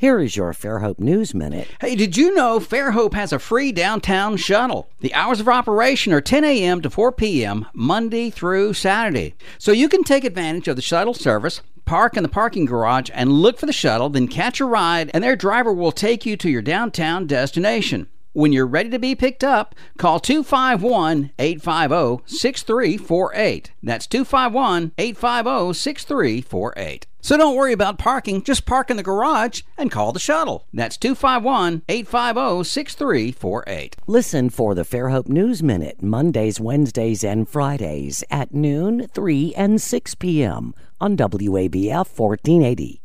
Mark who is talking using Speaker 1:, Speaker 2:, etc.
Speaker 1: Here is your Fairhope News Minute.
Speaker 2: Hey, did you know Fairhope has a free downtown shuttle? The hours of operation are 10 a.m. to 4 p.m. Monday through Saturday. So you can take advantage of the shuttle service, park in the parking garage, and look for the shuttle, then catch a ride, and their driver will take you to your downtown destination. When you're ready to be picked up, call 251-850-6348. That's 251-850-6348. So don't worry about parking, just park in the garage and call the shuttle. That's 251-850-6348.
Speaker 1: Listen for the Fairhope News Minute Mondays, Wednesdays, and Fridays at noon, 3, and 6 p.m. on WABF 1480.